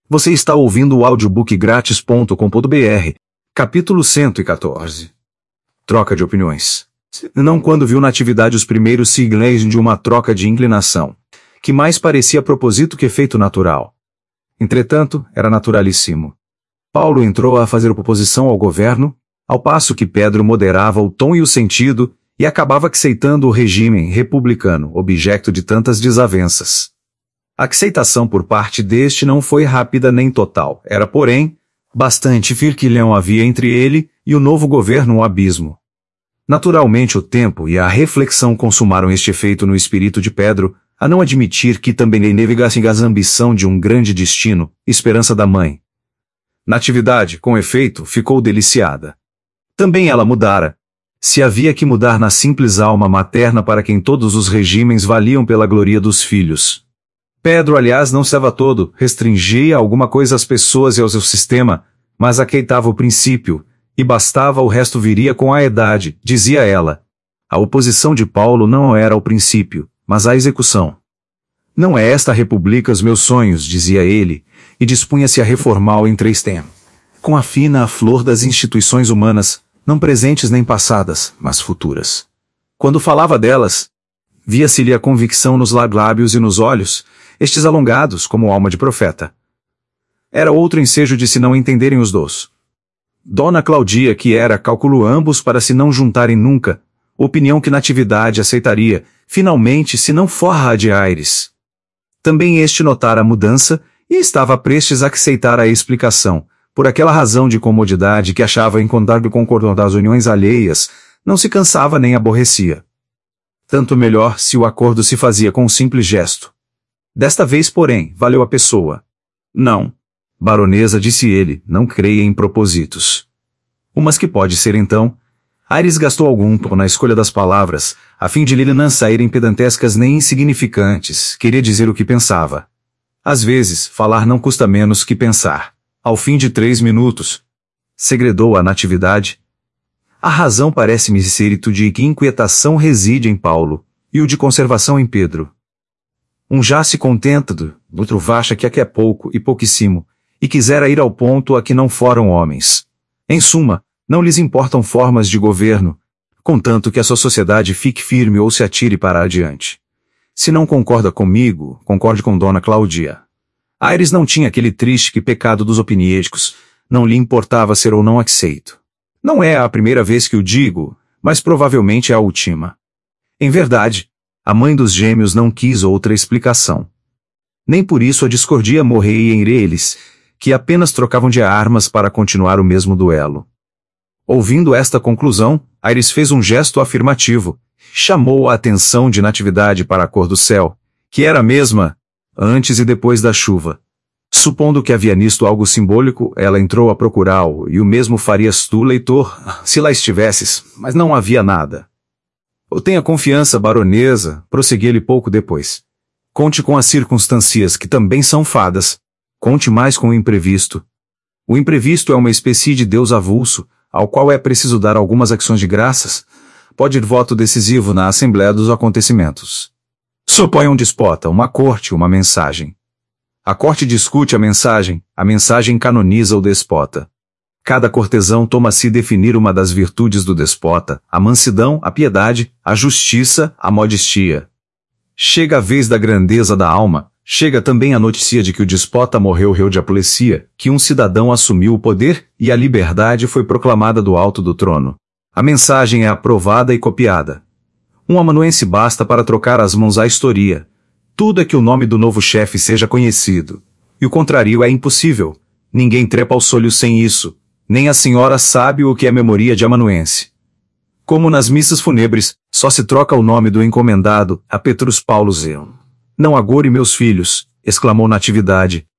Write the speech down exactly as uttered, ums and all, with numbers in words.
Você está ouvindo o audiobook grátis ponto com ponto br, capítulo cento e quatorze. Troca de opiniões. Não quando viu na atividade os primeiros signos de uma troca de inclinação, que mais parecia proposito que efeito natural. Entretanto, era naturalíssimo. Paulo entrou a fazer oposição ao governo, ao passo que Pedro moderava o tom e o sentido, e acabava aceitando o regime republicano, objeto de tantas desavenças. A aceitação por parte deste não foi rápida nem total, era porém, bastante firquilhão havia entre ele e o novo governo um abismo. Naturalmente o tempo e a reflexão consumaram este efeito no espírito de Pedro, a não admitir que também lhe navegasse a ambição de um grande destino, esperança da mãe. Natividade, com efeito, ficou deliciada. Também ela mudara. Se havia que mudar na simples alma materna para quem todos os regimes valiam pela glória dos filhos. Pedro, aliás, não estava todo, restringia alguma coisa às pessoas e ao seu sistema, mas aceitava o princípio, e bastava o resto viria com a idade, dizia ela. A oposição de Paulo não era ao princípio, mas à execução. Não é esta a república os meus sonhos, dizia ele, e dispunha-se a reformá-lo em três tempos. Com a fina a flor das instituições humanas, não presentes nem passadas, mas futuras. Quando falava delas, via-se-lhe a convicção nos lábios e nos olhos, estes alongados como alma de profeta. Era outro ensejo de se não entenderem os dois. Dona Claudia, que era, calculou ambos para se não juntarem nunca, opinião que Natividade aceitaria, finalmente se não forra de Aires. Também este notara a mudança, e estava prestes a aceitar a explicação, por aquela razão de comodidade que achava encontrar de concordar das uniões alheias, não se cansava nem aborrecia. Tanto melhor se o acordo se fazia com um simples gesto. Desta vez, porém, valeu a pessoa. Não, baronesa, disse ele, não creia em propositos. Umas que pode ser então. Aires gastou algum tempo na escolha das palavras, a fim de lhe não saírem pedantescas nem insignificantes, queria dizer o que pensava. Às vezes, falar não custa menos que pensar. Ao fim de três minutos, segredou a Natividade. A razão parece-me ser de que inquietação reside em Paulo, e o de conservação em Pedro. Um já se contenta do, outro vacha que aqui é pouco e pouquíssimo, e quisera ir ao ponto a que não foram homens. Em suma, não lhes importam formas de governo, contanto que a sua sociedade fique firme ou se atire para adiante. Se não concorda comigo, concorde com Dona Claudia. Aires não tinha aquele triste pecado dos opiniêticos, não lhe importava ser ou não aceito. Não é a primeira vez que o digo, mas provavelmente é a última. Em verdade, a mãe dos gêmeos não quis outra explicação. Nem por isso a discordia morria entre eles, que apenas trocavam de armas para continuar o mesmo duelo. Ouvindo esta conclusão, Aires fez um gesto afirmativo, chamou a atenção de Natividade para a cor do céu, que era a mesma, antes e depois da chuva. Supondo que havia nisto algo simbólico, ela entrou a procurá-lo, e o mesmo farias tu, leitor, se lá estivesses, mas não havia nada. Eu tenha confiança, baronesa, prosseguia-lhe pouco depois. Conte com as circunstâncias que também são fadas. Conte mais com o imprevisto. O imprevisto é uma espécie de Deus avulso, ao qual é preciso dar algumas ações de graças. Pode ir voto decisivo na Assembleia dos Acontecimentos. Supõe um despota, uma corte, uma mensagem. A corte discute a mensagem, a mensagem canoniza o despota. Cada cortesão toma-se definir uma das virtudes do despota, a mansidão, a piedade, a justiça, a modestia. Chega a vez da grandeza da alma, chega também a notícia de que o despota morreu réu de apoplexia, que um cidadão assumiu o poder e a liberdade foi proclamada do alto do trono. A mensagem é aprovada e copiada. Um amanuense basta para trocar as mãos à história. Tudo é que o nome do novo chefe seja conhecido. E o contrário é impossível. Ninguém trepa ao solho sem isso. Nem a senhora sabe o que é memoria de amanuense. Como nas missas fúnebres, só se troca o nome do encomendado a Petrus Paulo Zeu. Não agore meus filhos, exclamou Natividade,